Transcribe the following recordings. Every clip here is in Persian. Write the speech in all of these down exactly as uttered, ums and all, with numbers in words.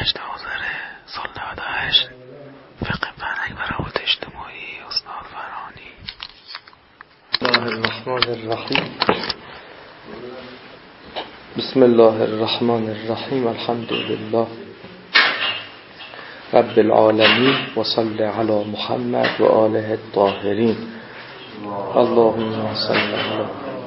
هشت آذر سال نود و هشت فقه فرهنگ و روابط اجتماعی استاد فرانی. بسم الله الرحمن الرحیم. بسم الله الرحمن الرحیم. الحمد لله رب العالمین و صلی علی محمد و آله الطاهرین. اللهم صل علی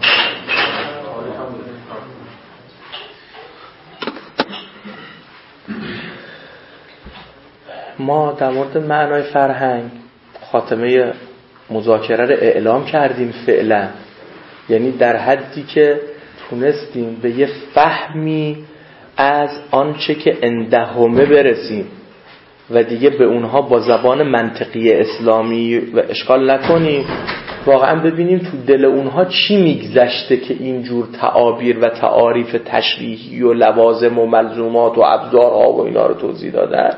ما در مورد معنای فرهنگ خاتمه مذاکره رو اعلام کردیم فعلا، یعنی در حدی که تونستیم به یه فهمی از آنچه که اندهمه برسیم و دیگه به اونها با زبان منطقی اسلامی و اشکال نکنیم، واقعا ببینیم تو دل اونها چی میگذشته که اینجور تعابیر و تعاریف تشریحی و لوازم و ملزومات و ابزارها و اینا رو توضیح دادن.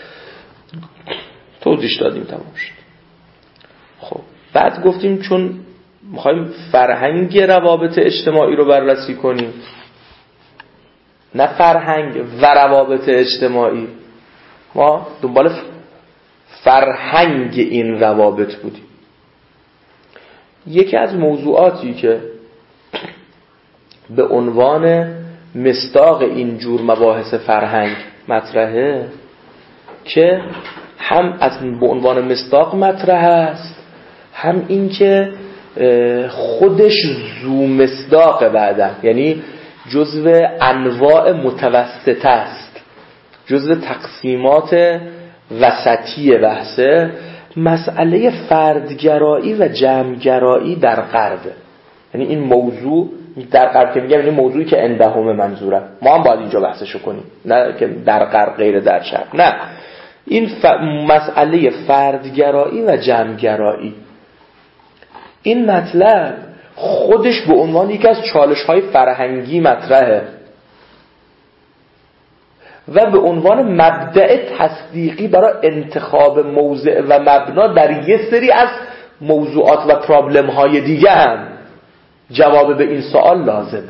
توضیح دادیم، تمام شد. خب بعد گفتیم چون میخوایم فرهنگ روابط اجتماعی رو بررسی کنیم، نه فرهنگ و روابط اجتماعی، ما دنبال فرهنگ این روابط بودیم. یکی از موضوعاتی که به عنوان مصداق این جور مباحث فرهنگ مطرحه، که هم از به عنوان مصداق مطرح است، هم این که خودش ذو مصداق بعدا، یعنی جزو انواع متوسطه است، جزو تقسیمات وسطی بحثه، مسئله فردگرایی و جمعگرایی در غرب. یعنی این موضوع در غرب که میگم، یعنی موضوعی که اندهم منظوره، ما هم باید اینجا بحثشو کنیم، نه که در غرب غیر در شرق. نه، این ف... مسئله فردگرایی و جمعگرایی، این مطلب خودش به عنوان یکی از چالش‌های فرهنگی مطرحه و به عنوان مبدأ تصدیقی برای انتخاب موضع و مبنا در یک سری از موضوعات و پرابلم‌های دیگه هم جواب به این سوال لازمه.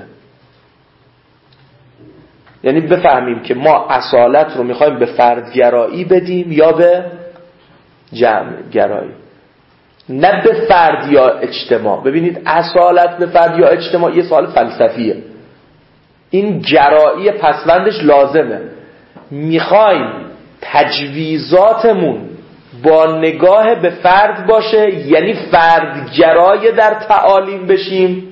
یعنی بفهمیم که ما اصالت رو میخوایم به فردگرایی بدیم یا به جمعگرایی، نه به فرد یا اجتماع. ببینید اصالت به فرد یا اجتماع یه سوال فلسفیه، این گرایی پسوندش لازمه. میخوایم تجویزاتمون با نگاه به فرد باشه، یعنی فردگرای در تعالیم بشیم،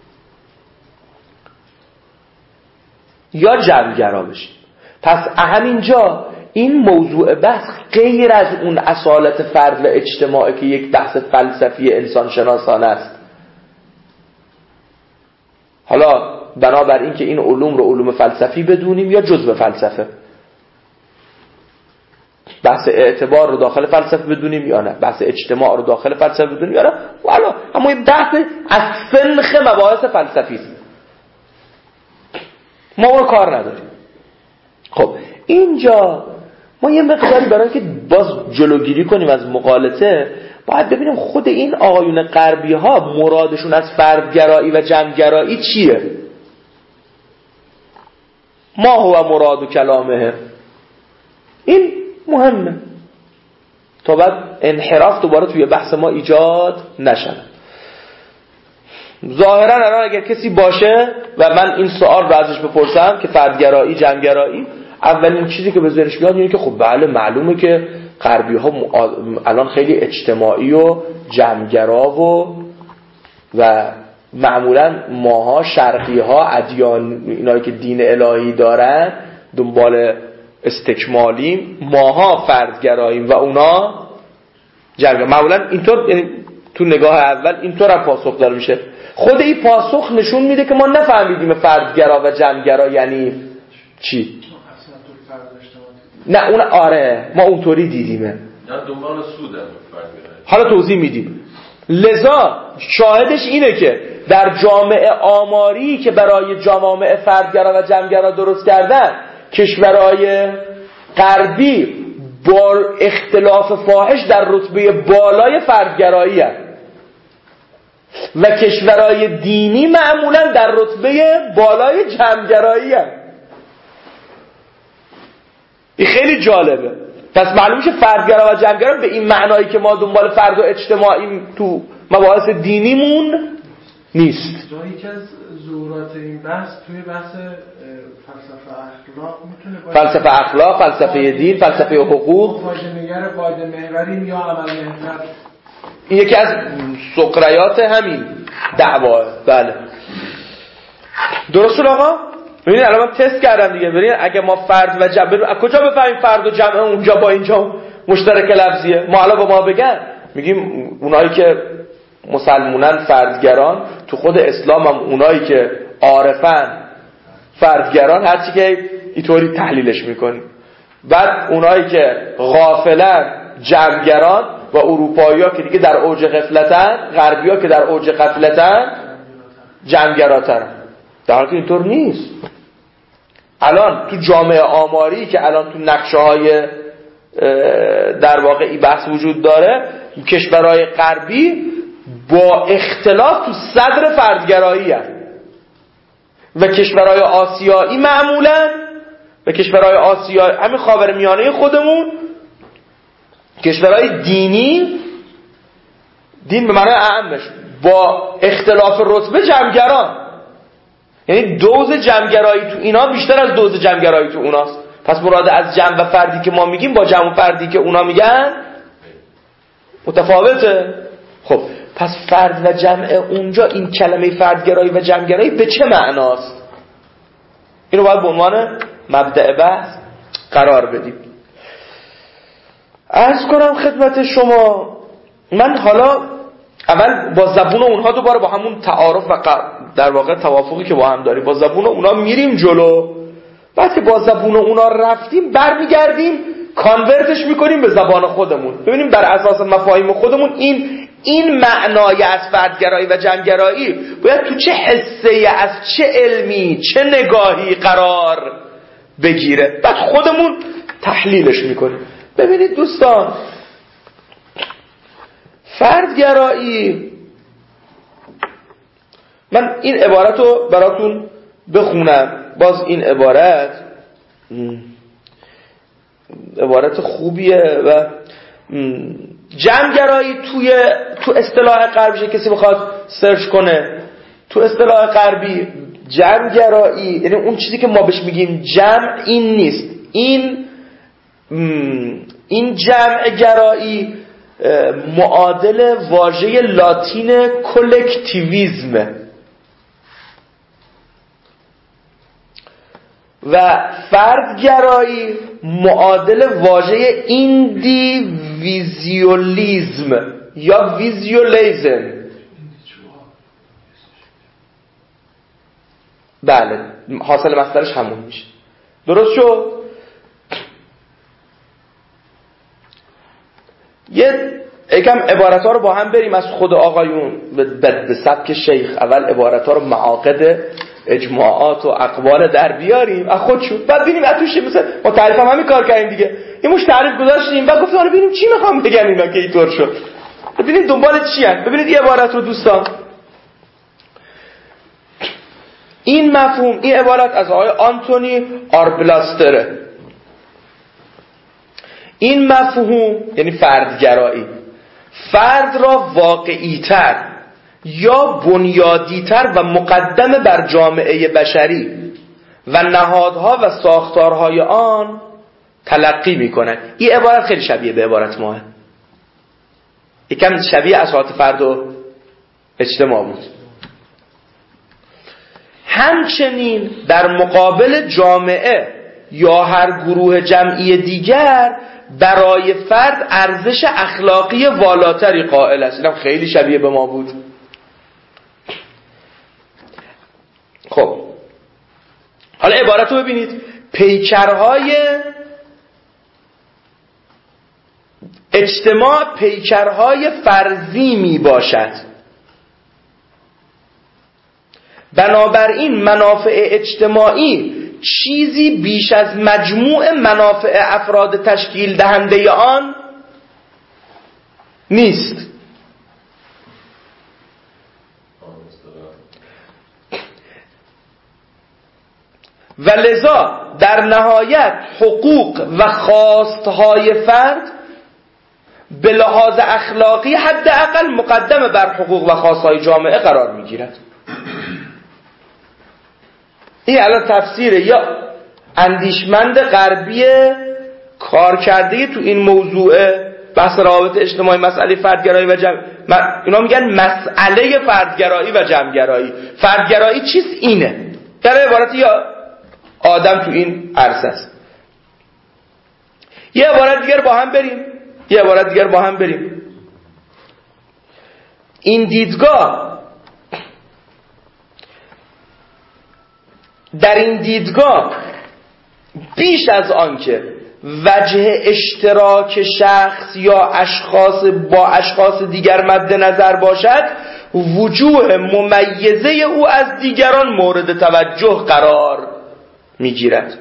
یا جمعگرا بشیم. پس همینجا این موضوع بحث غیر از اون اصالت فرد و اجتماعی که یک بحث فلسفی انسان شناسانه است. حالا بنابر این که این علوم رو علوم فلسفی بدونیم یا جزء فلسفه، بحث اعتبار رو داخل فلسفه بدونیم یا نه، بحث اجتماع رو داخل فلسفه بدونیم یا نه، والا اما این بحث از سنخ مباحث فلسفی است، ما اون رو کار نداریم. خب اینجا ما یه مقداری برای که باز جلوگیری کنیم از مغالطه، باید ببینیم خود این آقایون غربی ها مرادشون از فردگرایی و جمعگرایی چیه. ما هو مراد و کلامه، این مهمه تا بعد انحراف دوباره توی بحث ما ایجاد نشد. ظاهرا الان اگر کسی باشه و من این سوال رو ازش بپرسم که فردگرایی جمعگرایی، اولین چیزی که به ذهنش میاد اینه که خب بله معلومه که غربی ها الان خیلی اجتماعی و جمعگرا و و معمولا ماها شرقی ها ادیان اینایی که دین الهی دارن دنبال استکمالیم، ماها فردگراییم و اونا جمعگرا. معمولا اینطور، یعنی تو نگاه اول اینطور هم پاسخ داره میشه. خود این پاسخ نشون میده که ما نفهمیدیم فردگرا و جمعگرا یعنی چی. نه اون آره ما اونطوری دیدیمه، نه دنبال سوده فردگرایی. حالا توضیح میدیم. لذا شاهدش اینه که در جامعه آماری که برای جوامع فردگرا و جمعگرا درست کردن، کشورهای غربی با اختلاف فاحش در رتبه بالای فردگرایی هست و کشورهای دینی معمولا در رتبه بالای جمعگرایی هست. این خیلی جالبه. پس معلوم میشه فردگرا و جمعگرا به این معنایی که ما دنبال فرد و اجتماعی تو مباحث دینیمون نیست. جایی که از ظهورات این بحث توی بحث فلسفه اخلاق میتونه باشه. فلسفه اخلاق، فلسفه دین، فلسفه حقوق، واژه‌نگر قاعده محوریم یا عمل محور. این یکی از سقریات همین دعواه. بله درست شد آقا؟ ببینید الان من تست کردم دیگه. ببینید اگه ما فرد و جمع، از کجا بفهمیم فرد و جمع اونجا با اینجا مشترک لفظیه؟ ما الان با ما بگن میگیم اونایی که مسلمونن فردگران، تو خود اسلام هم اونایی که عارفن فردگران، هرچی که اینطوری تحلیلش میکنیم. بعد اونایی که غافلن جمعگران و اروپایی‌ها که دیگه در اوج غفلتن، غربی‌ها که در اوج غفلتن جمعگراترن. در حالی که اینطور نیست. الان تو جامعه آماری که الان تو نقشه‌های در واقع این بحث وجود داره، کشورهای غربی با اختلاف تو صدر فردگرایی هست و کشورهای آسیایی معمولاً و کشورهای آسیایی همین خاورمیانه خودمون کشورهای دینی، دین به معنای اعمش، با اختلاف رتبه جمعگران، یعنی دوز جمعگرایی تو اینا بیشتر از دوز جمعگرایی تو اوناست. پس مراد از جمع و فردی که ما میگیم با جمع و فردی که اونا میگن متفاوته. خب پس فرد و جمع اونجا، این کلمه فردگرایی و جمعگرایی به چه معناست؟ اینو باید به عنوان مبدأ بحث قرار بدیم. عرض کنم خدمت شما، من حالا اول با زبون اونها دوباره با همون تعارف و در واقع توافقی که با هم داریم با زبون اونا میریم جلو. بعد که با زبون اونا رفتیم برمیگردیم کانورتش میکنیم به زبان خودمون، ببینیم بر اساس مفاهیم خودمون این این معنای از فردگرایی و جمعگرایی باید تو چه حسه از چه علمی چه نگاهی قرار بگیره، بعد خودمون تحلیلش میکنیم. ببینید دوستان، فردگرایی، من این عبارت رو براتون بخونم. باز این عبارت عبارت خوبیه و جمعگرایی توی تو اصطلاح غربی، کسی بخواد سرچ کنه تو اصطلاح غربی، جمعگرایی یعنی اون چیزی که ما بهش میگیم جمع این نیست. این این جمعگرایی معادل واژه لاتین کلکتیویزم و فردگرایی معادل واژه ایندیویزیولیسم یا ویزیولیزم. بله حاصل مصدرش همون میشه. درست شد؟ یه یکم عبارت ها رو با هم بریم از خود آقایون به سبک شیخ. اول عبارت ها رو معاقد اجماعات و اقوال در بیاریم از خودشون، بعد ببینیم از توش مثلا ما تعریف هم همین کار کردیم دیگه، این مش تعریف گذاشتیم بعد گفتیم حالا ببینیم چی میخوام بگن اینا که اینطور شد، ببینید دنبال چی هست. ببینید این عبارت رو دوستان، این مفهوم، این عبارت از آقای آنتونی آربلاستره. این مفهوم یعنی فردگرایی، فرد را واقعی‌تر یا بنیادی‌تر و مقدم بر جامعه بشری و نهادها و ساختارهای آن تلقی می‌کند. این عبارت خیلی شبیه به عبارت ماه، یکم شبیه اساس فرد و اجتماع بود. همچنین در مقابل جامعه یا هر گروه جمعی دیگر برای فرد ارزش اخلاقی والاتری قائل است. اینم خیلی شبیه به ما بود. خب حالا عبارت رو ببینید، پیکرهای اجتماع پیکرهای فرضی می باشد، بنابراین منافع اجتماعی چیزی بیش از مجموع منافع افراد تشکیل دهنده آن نیست. و لذا در نهایت حقوق و خواستهای فرد به لحاظ اخلاقی حداقل مقدم بر حقوق و خواستهای جامعه قرار میگیرد. این الان تفسیر یا اندیشمند غربی کار کرده تو این موضوع بحث روابط اجتماعی، مسئله فردگرایی و جمع، اینا میگن مسئله فردگرایی و جمعگرایی. فردگرایی چیست؟ اینه در عبارت یا آدم تو این عرصه است. یه عبارت دیگر با هم بریم یه عبارت دیگر با هم بریم این دیدگاه در این دیدگاه بیش از آن که وجه اشتراک شخص یا اشخاص با اشخاص دیگر مد نظر باشد، وجوه ممیزه او از دیگران مورد توجه قرار میگیرد.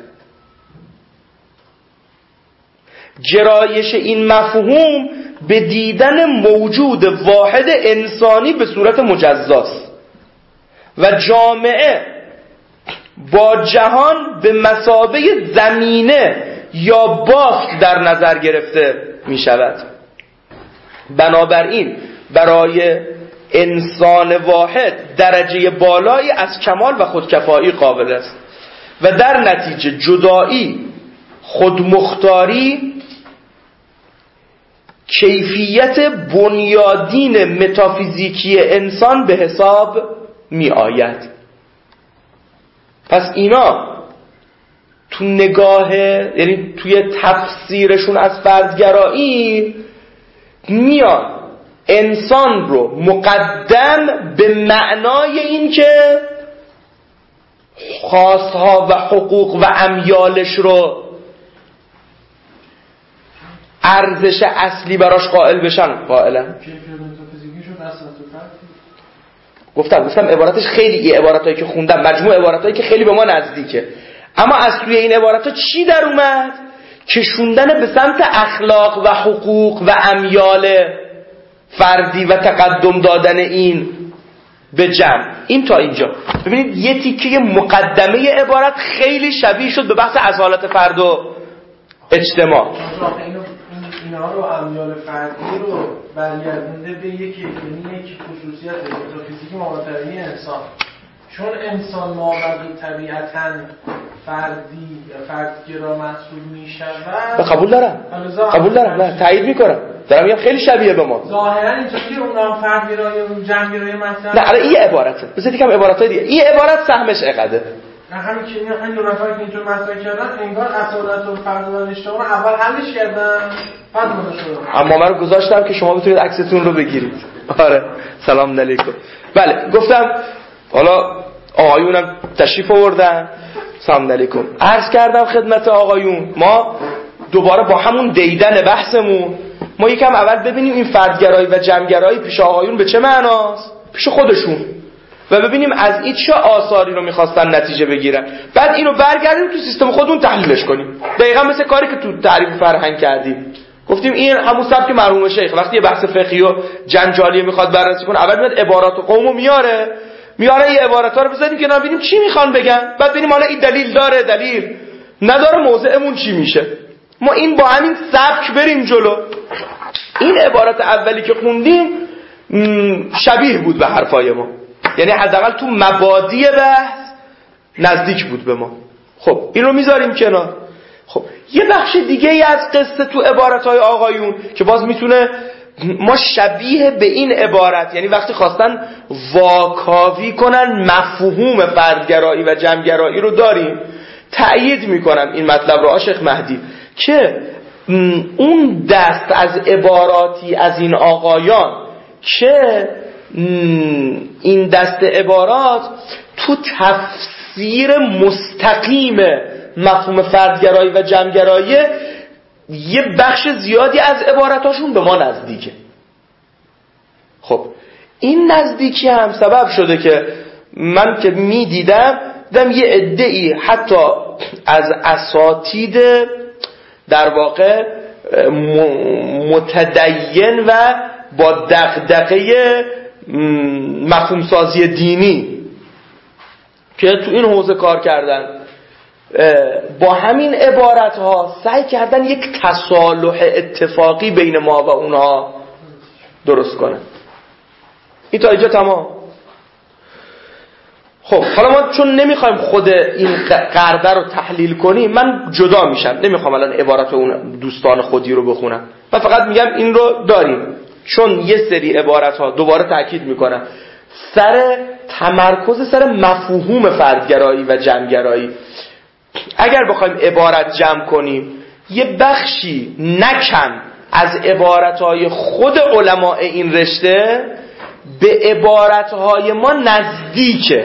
گرایش این مفهوم به دیدن موجود واحد انسانی به صورت مجزاست و جامعه با جهان به مثابه زمینه یا بافت در نظر گرفته می شود. بنابراین برای انسان واحد درجه بالایی از کمال و خودکفایی قابل است و در نتیجه جدایی، خودمختاری کیفیت بنیادین متافیزیکی انسان به حساب می آید. پس اینا تو نگاه، یعنی توی تفسیرشون از فردگرایی میان انسان رو مقدم به معنای این که خواستها و حقوق و امیالش رو ارزش اصلی براش قائل بشن قائلن. گفتم گفتم عبارتش خیلی، این عبارتایی که خوندم مجموع عبارتایی که خیلی به ما نزدیکه، اما از توی این عبارتها چی در اومد؟ کشوندن به سمت اخلاق و حقوق و امیال فردی و تقدم دادن این به جمع. این تا اینجا ببینید یه تیکه مقدمه عبارت خیلی شبیه شد به بحث اصالت فرد و اجتماع. اینا رو امیال فردی رو برگردونده به یکی یعنی یک خصوصیت متافیزیکی ماورای انسان، چون انسان مابعد طبیعتاً فردی فردگرا محسوب میشود. قبول دارم قبول دارم نه تایید میکنم، دارم میگم خیلی شبیه به ما. ظاهرا اینجوری که اونم فردگرایی اون جمعگرایی مثلا نه الان این عبارته، بذار یکم عبارتای دیگه. این عبارت سهمش اقده. همین که اینا همین دو نفری که اینجور مطرح کردن انگار اصالت و فرد و اجتماع اول حلش کردن بعد مداشون. اما من رو گذاشتم که شما بتونید عکستون رو بگیرید. آره سلام علیکم. بله گفتم حالا آقایونم تشریف آوردن. سلام علیکم. عرض کردم خدمت آقایون ما دوباره با همون دیدن بحثمون ما یکم اول ببینیم این فردگرایی و جمعگرایی پیش آقایون به چه معناست پیش خودشون و ببینیم از این چه آثاری رو میخواستن نتیجه بگیرن، بعد اینو برگردیم تو سیستم خودمون تحلیلش کنیم. دقیقاً مثل کاری که تو تعریف فرهنگ کردیم، گفتیم این همون سبک مرحوم شیخ وقتی یه بحث فقهی و جنجالی میخواد بررسی کنه اول میاد عبارات قومو میاره میاره یه عبارات‌ها رو بزنیم که ببینیم چی میخوان بگن، بعد ببینیم حالا این دلیل داره دلیل نداره موضعمون چی میشه. ما این با همین سبک بریم جلو. این عبارت اولی که خوندیم شبیه بود به حرفای ما، یعنی حداقل تو مبادی بحث نزدیک بود به ما. خب این رو میذاریم کنار. خب یه بخش دیگه ای از قصه تو عبارتهای آقایون که باز میتونه ما شبیه به این عبارت، یعنی وقتی خواستن واکاوی کنن مفهوم فردگرایی و جمعگرایی رو داریم، تأیید میکنم این مطلب رو آشق مهدی که اون دست از عباراتی از این آقایان که این دست عبارات تو تفسیر مستقیم مفهوم فردگرایی و جمعگرایی یه بخش زیادی از عباراتاشون به ما نزدیکه. خب این نزدیکی هم سبب شده که من که می دیدم دیدم یه عده‌ای حتی از اساتید در واقع متدین و با دغدغه مفهوم سازی دینی که تو این حوزه کار کردن با همین عبارت ها سعی کردن یک تصالح اتفاقی بین ما و اونها درست کنن. این تا اینجا تمام. خب حالا ما چون نمیخوایم خود این قرده رو تحلیل کنیم، من جدا میشم، نمیخوام الان عبارت اون دوستان خودی رو بخونم، من فقط میگم این رو داریم، چون یه سری عبارت ها دوباره تاکید میکنم سر تمرکز سر مفهوم فردگرایی و جمعگرایی. اگر بخوایم عبارت جمع کنیم، یه بخشی نکم از عبارتهای خود علماء این رشته به عبارتهای ما نزدیکه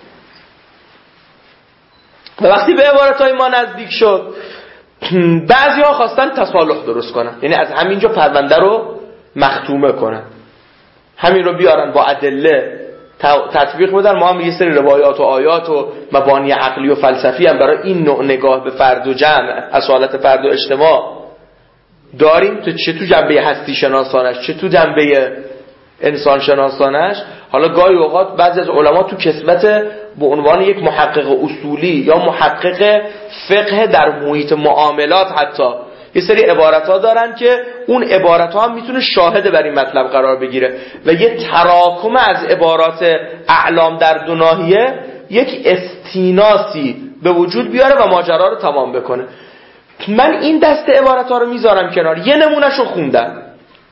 و وقتی به عبارتهای ما نزدیک شد، بعضی ها خواستن تصالح درست کنن، یعنی از همینجا پرونده رو مختومه کنن، همین رو بیارن با ادله تطبیق بدن. ما هم یه سری روایات و آیات و مبانی عقلی و فلسفی هم برای این نوع نگاه به فرد و جمع، اصالت فرد و اجتماع داریم، چه تو جنبه هستی شناسانش چه تو جنبه انسان شناسانش. حالا گاهی اوقات بعضی از علما تو کسوت به عنوان یک محقق اصولی یا محقق فقه در محیط معاملات حتی یه سری عبارت ها دارن که اون عبارت ها هم میتونه شاهد بر این مطلب قرار بگیره و یه تراکم از عبارات اعلام در دو ناحیه یک استیناسی به وجود بیاره و ماجرا رو تمام بکنه. من این دست عبارت ها رو میذارم کنار، یه نمونهش رو خوندم،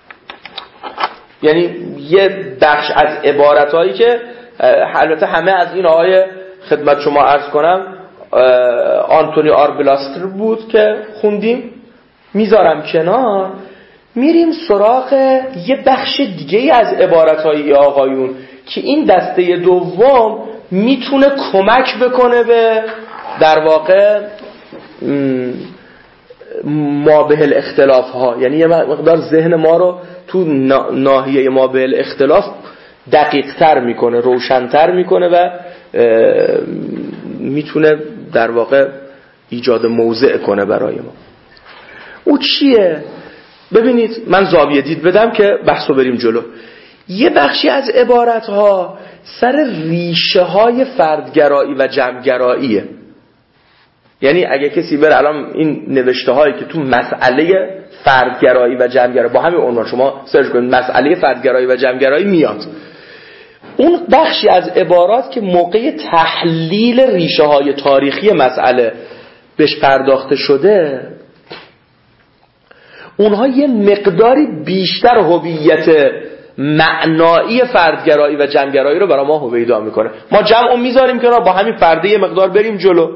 یعنی یه بخش از عبارت هایی که البته همه از این آقای خدمت شما عرض کنم آنتونی آربلاستر بود که خوندیم، میذارم کنار، میریم سراغ یه بخش دیگه از عبارت‌های آقایون که این دسته دوم میتونه کمک بکنه به در واقع ما به الاختلاف ها، یعنی یه مقدار ذهن ما رو تو ناحیه ما به الاختلاف دقیق تر میکنه، روشن‌تر میکنه و میتونه در واقع ایجاد موضع کنه برای ما. او چیه؟ ببینید من زاویه دید بدم که بحثو بریم جلو. یه بخشی از عبارتها سر ریشه های فردگرایی و جمعگراییه. یعنی اگه کسی بره الان این نوشته هایی که تو مسئله فردگرایی و جمعگرایی با همین عنوان شما سرچ کنید مسئله فردگرایی و جمعگرایی میاد، اون بخشی از عبارات که موقع تحلیل ریشه های تاریخی مسئله بهش پرداخته شده، اونها یه مقداری بیشتر هویت معنایی فردگرایی و جمعگرایی رو برای ما هویدا میکنه. ما جمعو میذاریم که با همین فرده یه مقدار بریم جلو.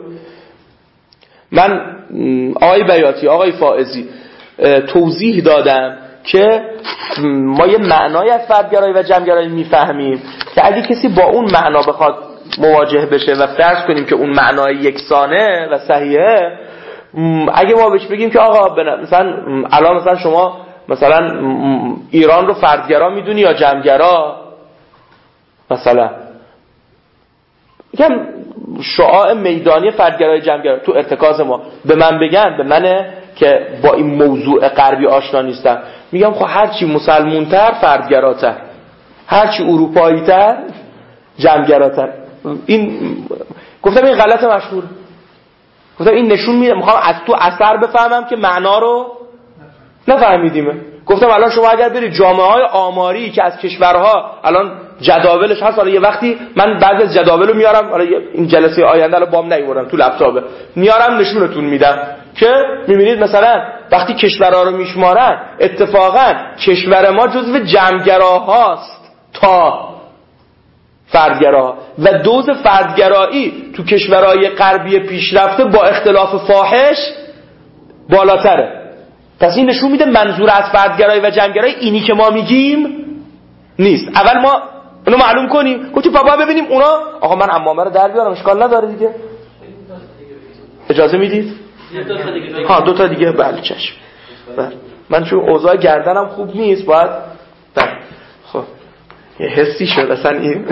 من آقای بیاتی آقای فائزی توضیح دادم که ما یه معنای از فردگرایی و جمعگرایی میفهمیم که اگه کسی با اون معنا بخواد مواجه بشه و فرض کنیم که اون معنای یکسانه و صحیحه، اگه ما بهش بگیم که آقا مثلا الان مثلا شما مثلا ایران رو فردگرا میدونی یا جمعگرا، مثلا میگم شعاع میدانی فردگرای جمعگرا تو ارتکاز ما به من بگن، به منه که با این موضوع غربی آشنا نیستم، میگم خب هرچی مسلمونتر فردگراتر، هرچی اروپایی‌تر جمعگراتر. این گفتم این غلط مشهور، گفتم این نشون میده میخوام از تو اثر بفهمم که معنا رو نفهمیدیم. گفتم الان شما اگر برید جامعه‌های آماری که از کشورها الان جداولش هست، حالا یه وقتی من بعضی از جداول رو میارم، حالا این جلسه آینده رو بام نمیبرم تو لپتاپه میارم نشونتون میدم که میبینید مثلا وقتی کشورها رو میشمارن اتفاقا کشور ما جزو جمعگراهاست تا فردگرا و دوز فردگرایی تو کشورهای غربی پیشرفته با اختلاف فاحش بالاتره. پس این نشون میده منظور از فردگرایی و جمعگرایی اینی که ما میگیم نیست. اول ما اونو معلوم کنیم، گفتیم بابا ببینیم اونا، آقا من عمامه رو در بیارم اشکال نداره دیگه، اجازه میدید؟ ها دو تا دیگه بله چشم. بله من چون اوضاع گردنم خوب نیست باید بله خب یه حسی شد اصلا این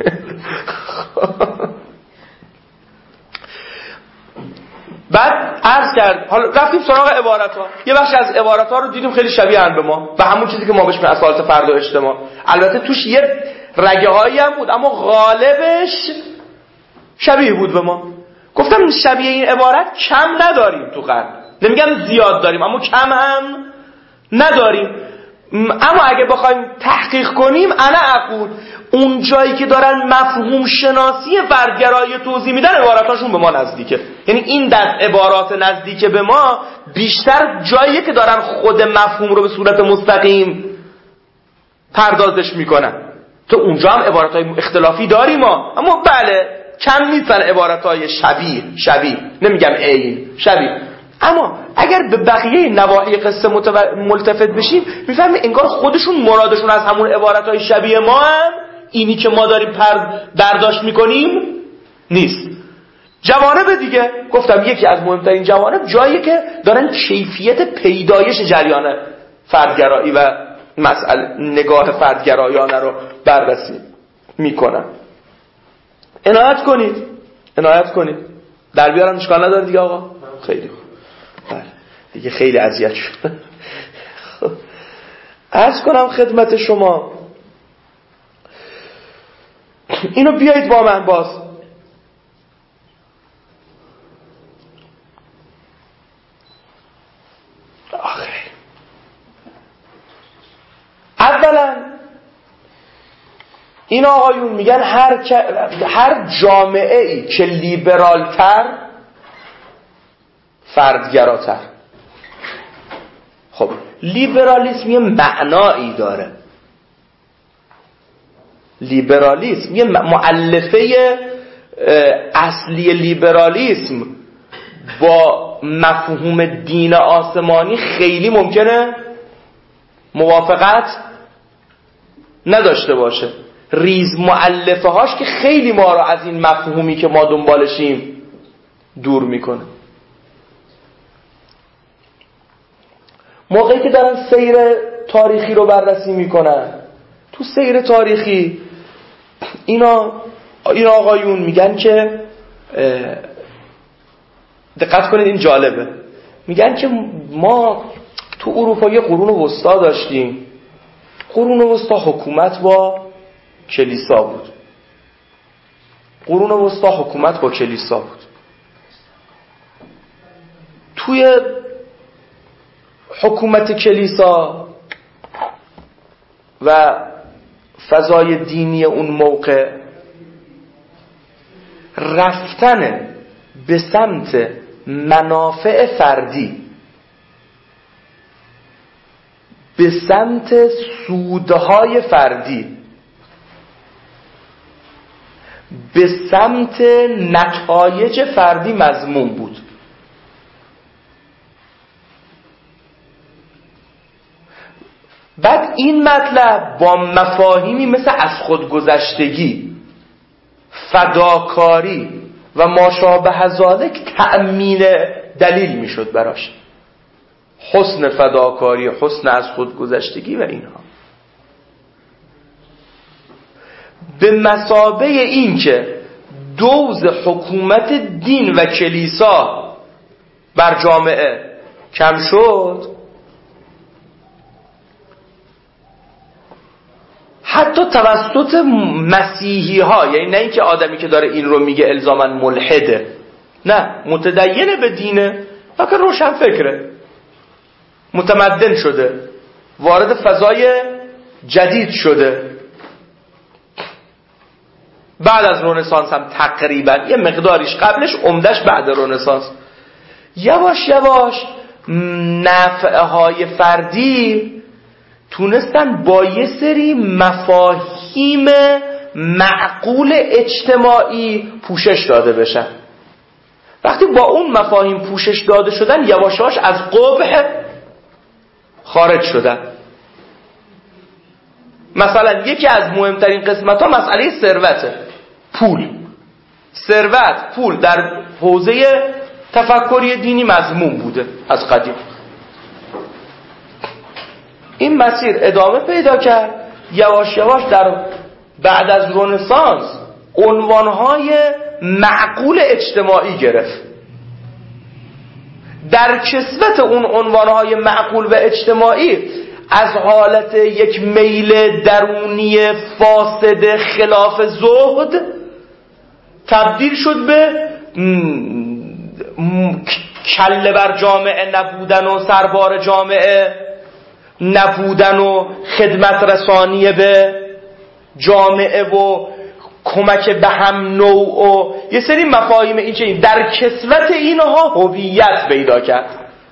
بعد عرض کرد حالا رفتیم سراغ عبارت ها. یه بخش از عبارت ها رو دیدیم خیلی شبیه هم به ما و همون چیزی که ما بهش میگیم اصالت فرد و اجتماع. البته توش یه رگه هایی هم بود اما غالبش شبیه بود به ما. گفتم شبیه این عبارت کم نداریم تو قرن، نمیگم زیاد داریم اما کم هم نداریم. اما اگه بخوایم تحقیق کنیم انا اقول اون جایی که دارن مفهوم شناسی فردگرایی توضیح میدن عباراتاشون به ما نزدیکه. یعنی این دست عبارات نزدیک به ما بیشتر جایی که دارن خود مفهوم رو به صورت مستقیم پردازش میکنن. تو اونجا هم عباراتای اختلافی داریم ما، اما بله کم نیستن عباراتای شبیه شبیه نمیگم عین شبیه. اما اگر به بقیه نواحی قصه ملتفت بشیم میفهمیم انگار خودشون مرادشون از همون عباراتای شبیه ما هم اینی که ما داریم برداشت میکنیم نیست. جوانب دیگه گفتم یکی از مهمترین جوانب جایی که دارن کیفیت پیدایش جریان فردگرایی و مسئله نگاه فردگرایانه رو بررسی میکنن. عنایت کنید عنایت کنید در بیارم اشکال نداره دیگه آقا. خیلی خوب بله دیگه خیلی اذیت شد. خب عرض کنم خدمت شما اینو بیایید با من باز آخه اولا این آقایون میگن هر هر جامعه ای که لیبرالتر فردگراتر. خب لیبرالیسم یه معنایی داره. لیبرالیسم یه مؤلفه اصلی لیبرالیسم با مفهوم دین آسمانی خیلی ممکنه موافقت نداشته باشه. ریز مؤلفه هاش که خیلی ما رو از این مفهومی که ما دنبالشیم دور میکنه. موقعی که دارن سیر تاریخی رو بررسی میکنن تو سیر تاریخی اینا این آقایون میگن که دقت کنید این جالبه، میگن که ما تو اروپا یه قرون وسطا داشتیم. قرون وسطا حکومت با کلیسا بود. قرون وسطا حکومت با کلیسا بود. توی حکومت کلیسا و فضای دینی اون موقع رفتن به سمت منافع فردی، به سمت سودهای فردی، به سمت نتایج فردی مذموم بود. بعد این مطلب با مفاهیمی مثل از خودگذشتگی، فداکاری و ماشابه ذالک تأمین دلیل میشد براش. حسن فداکاری، حسن از خودگذشتگی و اینها به مثابه این که دوز حکومت دین و کلیسا بر جامعه کم شد، حتی توسط مسیحی ها، یعنی نه اینکه آدمی که داره این رو میگه الزاما ملحده، نه متدینه به دینه، فقط روشن فکره، متمدن شده، وارد فضای جدید شده. بعد از رنسانس هم تقریبا یه مقداریش قبلش، عمدش بعد رنسانس، یواش یواش نفعهای فردی تونستن با یه سری مفاهیم معقول اجتماعی پوشش داده بشن. وقتی با اون مفاهیم پوشش داده شدن، یواش یواش از قبح خارج شدن. مثلا یکی از مهمترین قسمت ها مسئله ثروته، پول. ثروت، پول در حوزه تفکری دینی مذموم بوده از قدیم. این مسیر ادامه پیدا کرد، یواش یواش در بعد از رنسانس عنوانهای معقول اجتماعی گرفت. در کسوت اون عنوانهای معقول و اجتماعی از حالت یک میل درونی فاسد خلاف زهد تبدیل شد به کله بر جامعه نبودن و سربار جامعه نبودن و خدمت رسانی به جامعه و کمک به هم نوع و یه سری مفاهیم این چه در کسوت اینها هویت پیدا کرد.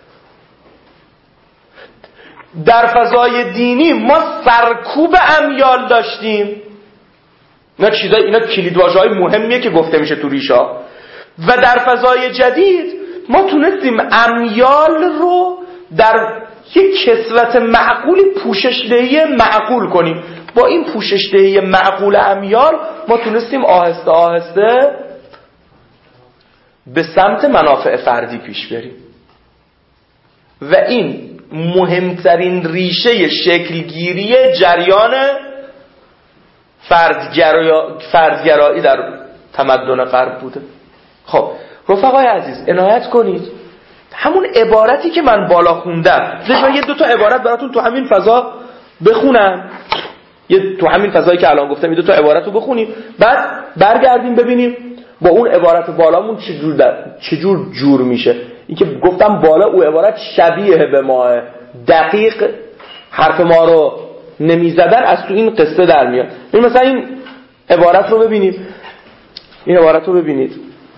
در فضای دینی ما سرکوب امیال داشتیم. اینا چیزا اینا کلیدواژه‌های مهمیه که گفته میشه تو ریشا. و در فضای جدید ما تونستیم امیال رو در یک کسوت معقولی پوشش‌دهی معقول کنیم. با این پوشش‌دهی معقول امیال ما تونستیم آهسته آهسته به سمت منافع فردی پیش بریم. و این مهمترین ریشه شکلگیری جریان فردگرایی در تمدن غرب بوده. خب رفقای عزیز عنایت کنید، همون عبارتی که من بالا خوندم، من یه دو تا عبارت براتون تو همین فضا بخونم، یه تو همین فضایی که الان گفتم یه دو تا عبارت رو بخونیم، بعد برگردیم ببینیم با اون عبارت بالامون چجور در چجور جور میشه. این که گفتم بالا او عبارت شبیه به ما، دقیق حرف ما رو نمیزدن، از تو این قصه در میاد. این مثلا این عبارت رو ببینید، این عبارت رو ببینید،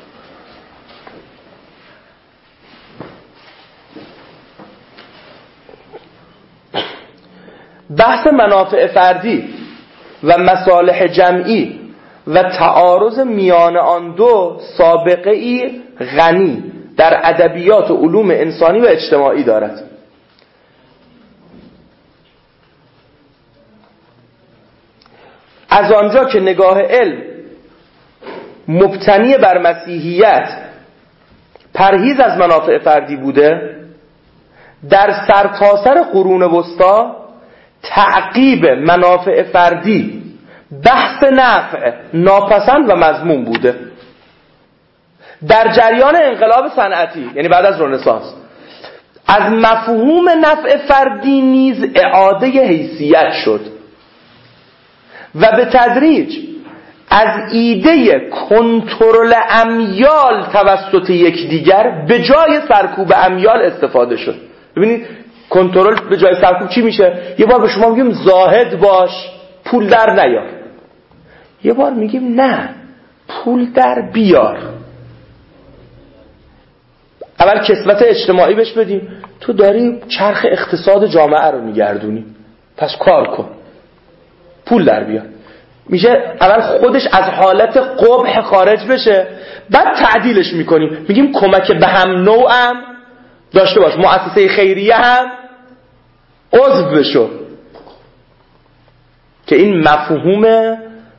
بحث منافع فردی و مصالح جمعی و تعارض میان آن دو سابقه ای غنی در ادبیات و علوم انسانی و اجتماعی دارد. از آنجا که نگاه علم مبتنی بر مسیحیت پرهیز از منافع فردی بوده، در سرتاسر قرون وسطی تعقیب منافع فردی بحث نفع ناپسند و مذموم بوده. در جریان انقلاب صنعتی یعنی بعد از رنسانس از مفهوم نفع فردی نیز اعاده حیثیت شد و به تدریج از ایده کنترل امیال توسط یکدیگر به جای سرکوب امیال استفاده شد. ببینید کنترل به جای سرکوب چی میشه؟ یه بار به شما میگیم زاهد باش، پول در نیار. یه بار میگیم نه، پول در بیار. اول کسوت اجتماعی بهش بدیم، تو داری چرخ اقتصاد جامعه رو میگردونی، پس کار کن، پول در بیار. میشه اول خودش از حالت قبح خارج بشه، بعد تعدیلش میکنیم، میگیم کمک به هم نوعم داشته باش، مؤسسه خیریه هم عضو بشو. که این مفهوم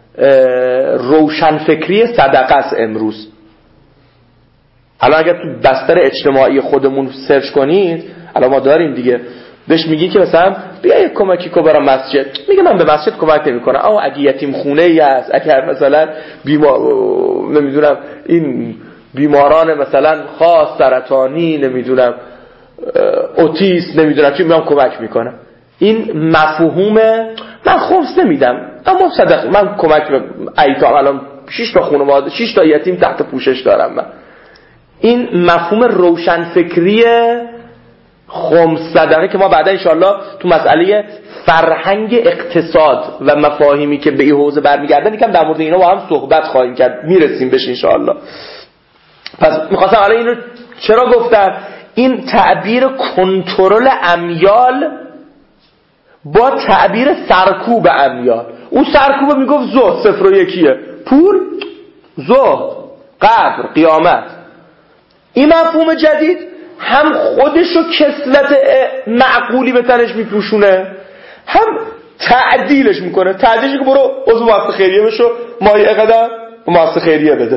روشنفکری صدقه است امروز. الان اگر تو بستر اجتماعی خودمون سرچ کنید، الان ما داریم دیگه، بهش میگی که مثلا بیا یک کمکی کو برای مسجد، میگه من به مسجد کمک نمیکنم، اما اگه یتیم خونه ای است، اگر مثلا بیمار نمیدونم این بیماران مثلا خاص سرطانی نمیدونم اوتیسم نمیدونم چی، میام کمک میکنم. این مفهوم من خمس نمیدم اما صدقه، من کمک ایتام، الان شش تا خانواده شش تا یتیم تحت پوشش دارم من. این مفهوم روشنفکری خمس صدقه که ما بعدا انشالله تو مسئله فرهنگ اقتصاد و مفاهیمی که به این حوزه برمیگردن یکم در مورد اینا با هم صحبت خواهیم کرد، میرسیم بهش انشالله. پس میخواستم الان اینو چرا گفتم؟ این تعبیر کنترل امیال با تعبیر سرکوب امیال، اون سرکوب میگفت زهد صفر و یکیه، پول زهد قبر قیامت. این مفهوم جدید هم خودشو کسلت معقولی به تنش میپوشونه، هم تعدیلش میکنه. تعدیلش که برو عضو مؤسسه خیریه بشو، مایه قدم مؤسسه خیریه بده.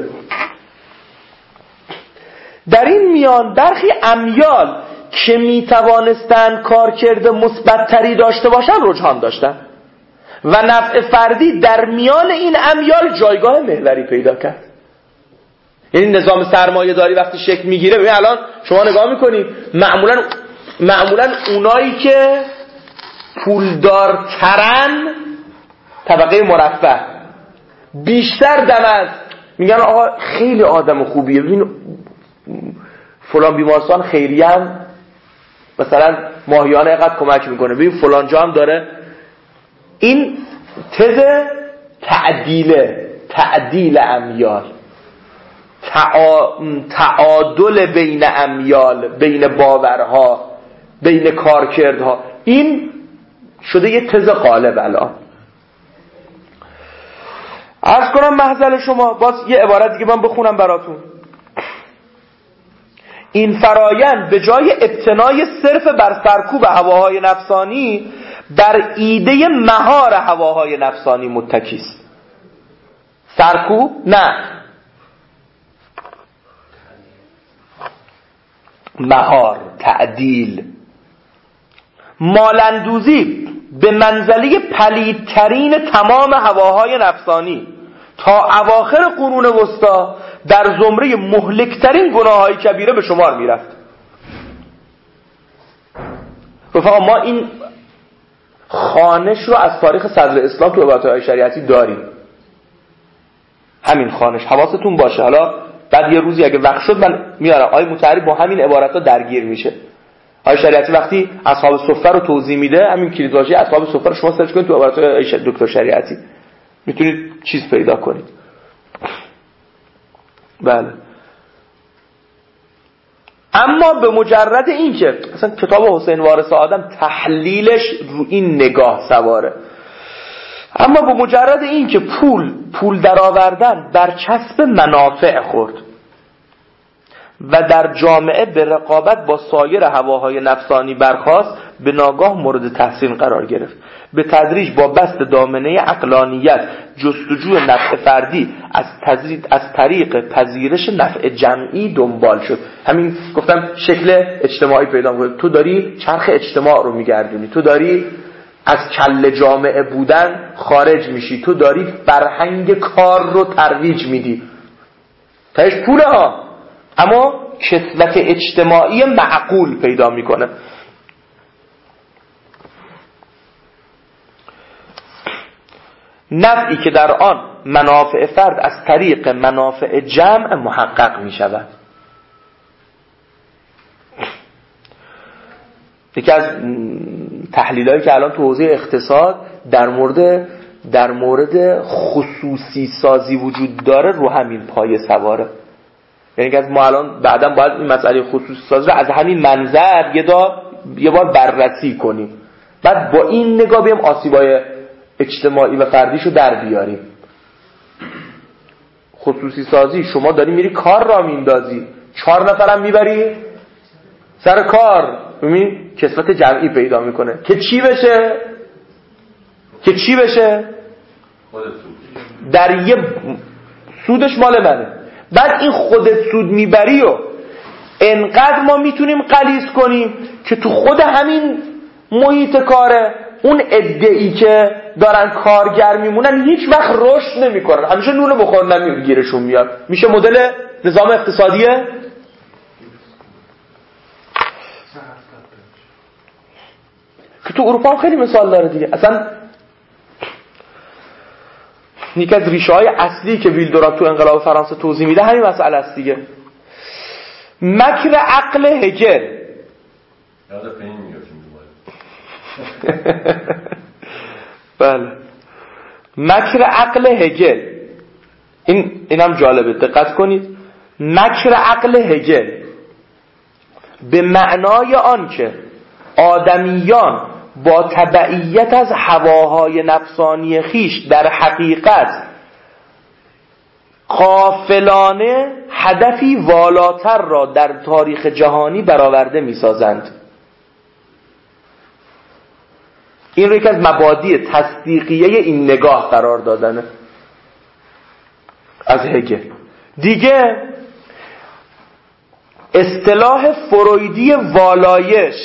در این میان برخی امیال که میتوانستن کارکرد مثبت‌تری داشته باشن رجحان داشتن و نفع فردی در میان این امیال جایگاه محوری پیدا کرد. یعنی نظام سرمایه داری وقتی شکل میگیره، ببین الان شما نگاه میکنید معمولا معمولا اونایی که پولدارترن، طبقه مرفه، بیشتر دم از میگن آقا خیلی آدم خوبیه، ببین فلان بیمارستان خیریه هم مثلا ماهیانه اینقدر کمک میکنه، ببین فلان جا هم داره. این تز تعدیله، تعدیل امیال، تعادل بین امیال، بین باورها، بین کارکردها، این شده یه تز غالب. الان عرض کنم محضر شما، باز یه عبارت دیگه من بخونم براتون. این فرایند به جای ابتنای صرف بر سرکوب هواهای نفسانی بر ایده مهار هواهای نفسانی متکی است. سرکوب نه، مهار، تعدیل، مالندوزی به منزله پلیدترین تمام هواهای نفسانی تا اواخر قرون وسطا در زمره مهلکترین گناههای کبیره به شمار می رفت. رفقا ما این خانش رو از تاریخ صدر اسلام تو عبارت‌های شریعتی داریم، همین خانش، حواستون باشه. حالا بعد یه روزی اگه وقت شد من میارم. آیه مطهری با همین عبارت‌ها درگیر میشه. آیه شریعتی وقتی اصحاب صفه رو توضیح میده، همین کلیدواژه اصحاب صفه رو شما سرچ کنید تو عبارت‌های دکتر شریعتی، میتونید چیز پیدا کنید. بله. اما به مجرد این که اصلا کتاب حسین وارث آدم تحلیلش رو این نگاه سواره، اما به مجرد این که پول پول در آوردن برچسب منافع خورد و در جامعه به رقابت با سایر هواهای نفسانی برخاست، به ناگاه مورد تحسین قرار گرفت. به تدریج با بسط دامنه عقلانیت جستجوی نفع فردی از, از طریق پذیرش نفع جمعی دنبال شد. همین گفتم شکل اجتماعی پیدا می‌کنه. تو داری چرخ اجتماع رو میگردونی، تو داری از کل جامعه بودن خارج میشی، تو داری فرهنگ کار رو ترویج میدی. تاش پوله ها، اما کسوت اجتماعی معقول پیدا میکنه. نفعی که در آن منافع فرد از طریق منافع جمع محقق می شود. یکی از تحلیلایی که الان تو حوزه اقتصاد در مورد در مورد خصوصی سازی وجود داره رو همین پایه سواره. یعنی که از ما الان بعداً باید این مسئله خصوصی سازی رو از همین منظر یه دا یه بار بررسی کنیم، بعد با این نگاه بیم آسیبای اجتماعی و فردیشو در بیاریم. خصوصی سازی، شما داری میری کار را میندازی، چهار نفرم میبری سر کار، ببین کسوت جمعی پیدا میکنه که چی بشه؟ که چی بشه؟ در یه سودش مال منه، بعد این خودت سود میبری و انقدر ما میتونیم غلیظ کنیم که تو خود همین محیط کاره اون ادعی که دارن کارگر میمونن هیچ وقت رشد نمیکنن، همیشه نون بخورن گیرشون میاد. میشه مدل نظام اقتصادیه که تو اروپا هم خیلی مثال داره دیگه. اصلا یکی از ریشه های اصلی که ویلدورانت تو انقلاب فرانسه توضیح میده همین مسئله است دیگه. مکر عقل هگل بله، مکر عقل هگل، این اینم جالبه، دقت کنید. مکر عقل هگل به معنای آن که آدمیان با تبعیت از هواهای نفسانی خیش در حقیقت غافلانه هدفی والاتر را در تاریخ جهانی برآورده می‌سازند. این رو یکی از مبادی تصدیقیه این نگاه قرار دادنه از هگل. دیگه اصطلاح فرویدی والایش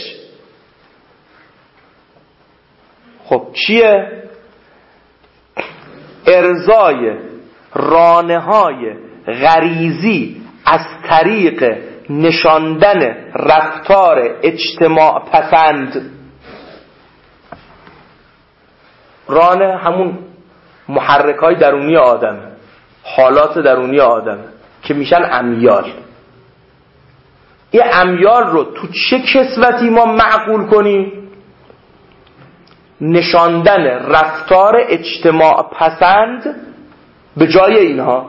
خب چیه؟ ارضای رانه‌های غریزی از طریق نشاندن رفتار اجتماع پسند. رانه همون محرک‌های درونی آدم، حالات درونی آدمه که میشن امیال. این امیال رو تو چه کسوتی ما معقول کنیم؟ نشاندن رفتار اجتماع پسند به جای اینها.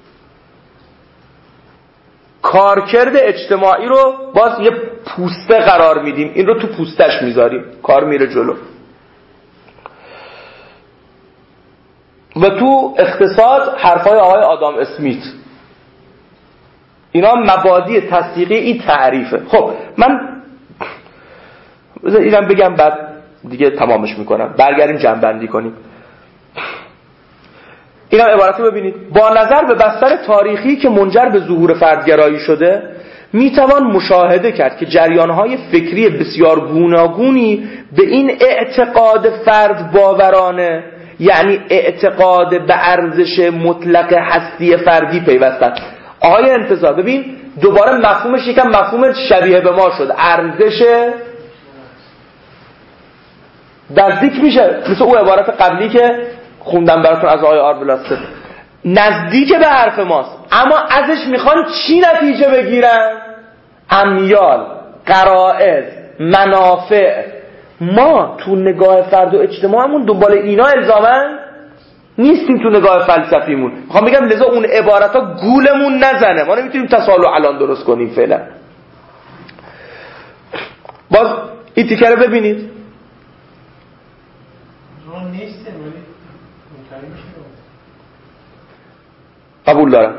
کارکرد اجتماعی رو باز یه پوسته قرار میدیم، این رو تو پوستش میذاریم، کار میره جلو. و تو اقتصاد حرفای آقای آدام اسمیت، اینا مبادی تصدیقی این تعریفه. خب من اینم بگم بعد دیگه تمامش میکنم، برگردیم جمع‌بندی کنیم. اینم عبارت رو ببینید. با نظر به بستر تاریخی که منجر به ظهور فردگرایی شده، میتوان مشاهده کرد که جریانهای فکری بسیار گوناگونی به این اعتقاد فرد باورانه، یعنی اعتقاد به ارزش مطلق هستی فردی پیوستند. آقای انتظار ببین دوباره مفهومش یکم مفهوم شبیه به ما شد. ارزش نزدیک میشه، مثل اون عبارت قبلی که خوندم براتون از آقای آربلاسته، نزدیک به حرف ماست، اما ازش میخوان چی نتیجه بگیرن؟ امیال، غرائز، منافع. ما تو نگاه فرد و اجتماعمون دنبال اینا الزامن نیستیم. تو نگاه فلسفیمون میخوام بگم لذا اون عبارت ها گولمون نزنه، ما نمیتونیم تسالو الان درست کنیم فعلا. باز این تیکه رو ببینید. قبول دارم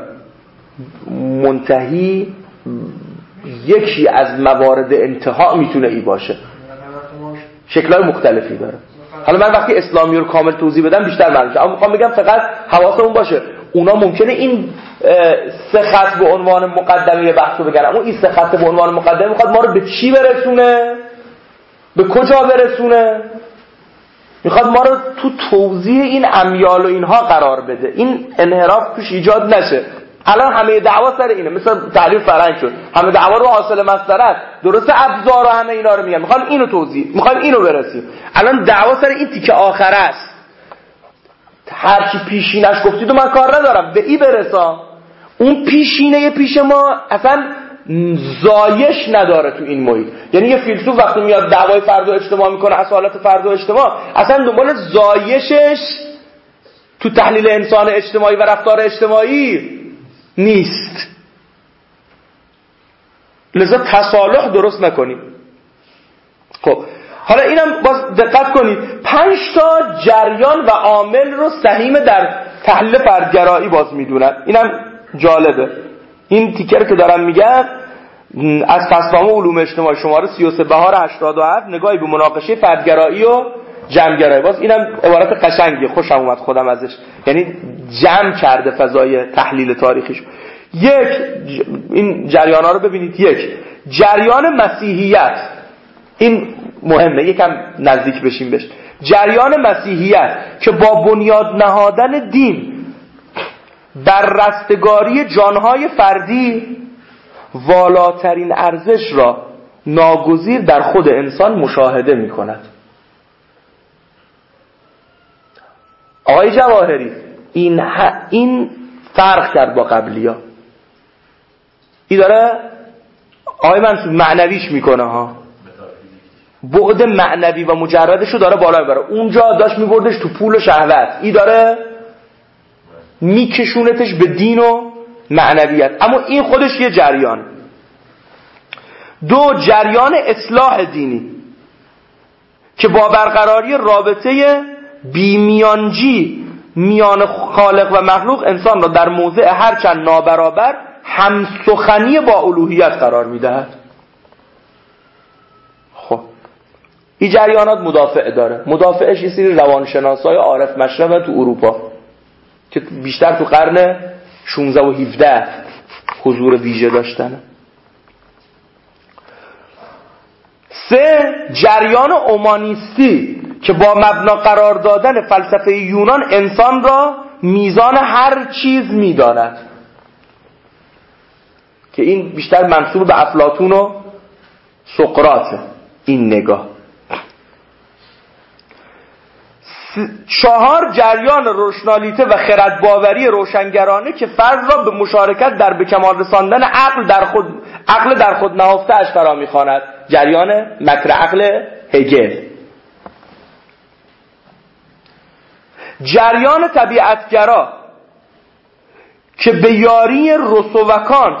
منتهی یکی از موارد انتها میتونه ای باشه، شکل‌های مختلفی داره. حالا من وقتی اسلامی رو کامل توضیح بدم بیشتر معنی میشه، اما میخوام بگم فقط حواسمون باشه اونا ممکنه این سه خط به عنوان مقدمه بحث رو بگن، اما این سه خط به عنوان مقدمه میخواد ما رو به چی برسونه؟ به کجا برسونه؟ میخواد ما رو تو توضیح این امیال و اینها قرار بده، این انحراف توش ایجاد نشه. الان همه دعوا سر اینه، مثل تعریف فرهنگ شد، همه دعوا رو حاصل مصدر درسته، ابزار و همه اینا رو میگن، میخوان اینو توضیح، میخوان اینو برسیم. الان دعوا سر این تیکه آخره است. هر چی پیشینش گفتید و من کار ندارم، به این برسا. اون پیشینه پیش ما اصلا زایش نداره تو این محیط. یعنی یه فیلسوف وقتی میاد دعوای فرد و اجتماع میکنه، اصالت فرد و اجتماع، اصلا دنبال زایشش تو تحلیل انسان اجتماعی و رفتار اجتماعی نیست. لذا تصالح درست نکنیم. خب حالا اینم باز دقت کنید، پنج تا جریان و عامل رو سهیم در تحلیل فردگرایی باز میدونن. اینم جالبه. این تیکر که دارم میگم از فصلنامه علوم اجتماعی شماره سی و سه بهار هشتاد و هفت، نگاهی به مناقشه فردگرایی و جمع‌گرایی. باز اینم عبارت قشنگی، خوشم اومد خودم ازش، یعنی جمع کرده فضای تحلیل تاریخیش. یک، این جریان‌ها رو ببینید. یک، جریان مسیحیت، این مهمه یکم نزدیک بشیم بهش. جریان مسیحیت که با بنیاد نهادن دین بر رستگاری جانهای فردی والاترین ارزش را ناگزیر در خود انسان مشاهده می کند. آقای جواهری این, این فرق کرد با قبلی ها. این داره آقای منصور معنویش میکنه ها، بعد معنوی و مجردش رو داره بالا میبره. اونجا داشت میبردش تو پول و شهوت، این داره میکشونتش به دین و معنویت. اما این خودش یه جریان. دو، جریان اصلاح دینی که با برقراری رابطه بیمیانجی میان خالق و مخلوق انسان را در موضع هرچند نابرابر همسخنی با الوهیت قرار میدهد. خب این جریانات مدافع داره. مدافعش یه سری روانشناسای عارف مشرب تو اروپا که بیشتر تو قرن شانزده و هفده حضور ویژه داشتن. سه، جریان اومانیستی که با مبنا قرار دادن فلسفه یونان انسان را میزان هر چیز میداند، که این بیشتر منسوب به افلاطون و سقراط این نگاه. چهار جریان روشنالیته و خردباوری روشنگرانه که فرد را به مشارکت در به کمال رساندن عقل در خود عقل در خود نهفته اش فرا می‌خواند. جریان مکر عقل هگل. جریان طبیعتگرا که به یاری روسو و کانت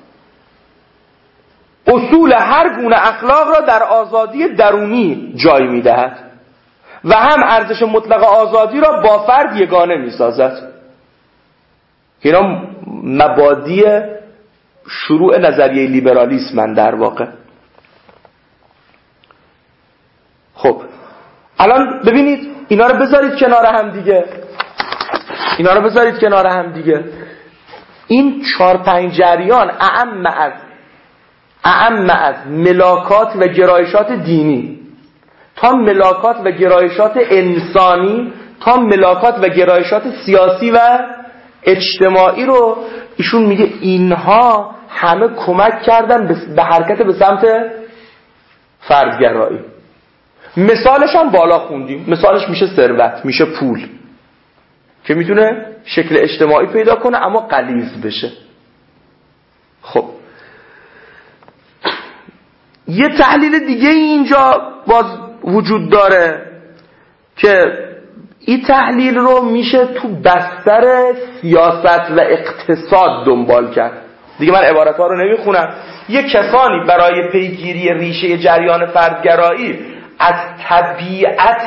اصول هر گونه اخلاق را در آزادی درونی جای می‌دهد و هم ارزش مطلق آزادی را با فرد یگانه می‌سازد. اینا مبادی شروع نظریه لیبرالیسم در واقع. خب الان ببینید اینا رو بذارید کنار هم دیگه. اینا رو بذارید کنار هم دیگه. این چهار پنج جریان اعم از اعم از ملاکات و گرایشات دینی تا ملاکات و گرایشات انسانی تا ملاکات و گرایشات سیاسی و اجتماعی رو ایشون میگه اینها همه کمک کردن به حرکت به سمت فردگرایی. مثالش هم بالا خوندیم. مثالش میشه ثروت، میشه پول که میتونه شکل اجتماعی پیدا کنه اما غلیظ بشه. خب یه تحلیل دیگه اینجا باز وجود داره که این تحلیل رو میشه تو بستر سیاست و اقتصاد دنبال کرد. دیگه من عبارت ها رو نمیخونم. یه کسانی برای پیگیری ریشه جریان فردگرایی از طبیعت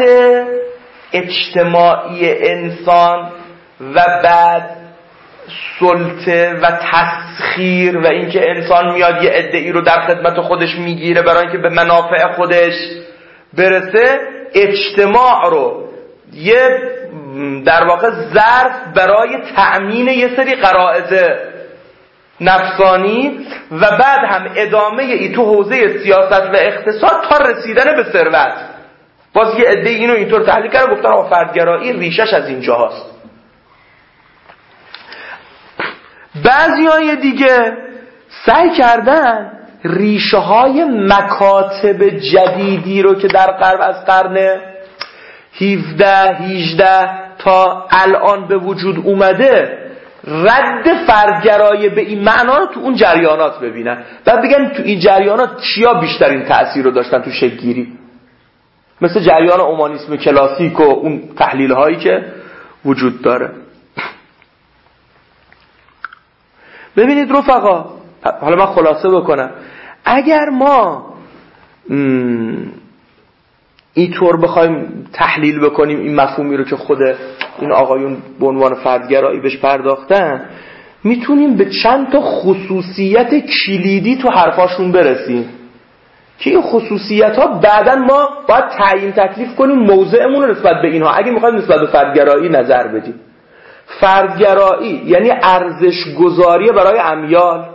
اجتماعی انسان و بعد سلطه و تسخیر و اینکه انسان میاد یه عده‌ای رو در خدمت خودش میگیره برای اینکه به منافع خودش برسه، اجتماع رو یه در واقع ظرف برای تأمین یه سری غرائز نفسانی و بعد هم ادامه ای تو حوزه سیاست و اقتصاد تا رسیدن به ثروت. باز یه عده اینو اینطور تحلیل کردن، گفتن آقا فردگرایی ریشش از اینجا هست. بعضیای دیگه سعی کردن ریشه های مکاتب جدیدی رو که در غرب از قرن هفده هجده تا الان به وجود اومده رد فردگرایی به این معنا رو تو اون جریانات ببینن. بعد بگن تو این جریانات چیا بیشترین تأثیر رو داشتن تو شکل گیری، مثل جریان اومانیسم کلاسیک و اون تحلیل هایی که وجود داره. ببینید رفقا، حالا من خلاصه بکنم، اگر ما اینطور بخوایم تحلیل بکنیم این مفهومی رو که خود این آقایون به عنوان فردگرایی بهش پرداختن، میتونیم به چند تا خصوصیت کلیدی تو حرفاشون برسیم که این خصوصیت ها بعداً ما باید تعیین تکلیف کنیم موضعمون رو نسبت به اینها اگه میخوایم نسبت به فردگرایی نظر بدیم. فردگرایی یعنی ارزش گذاری برای امیال.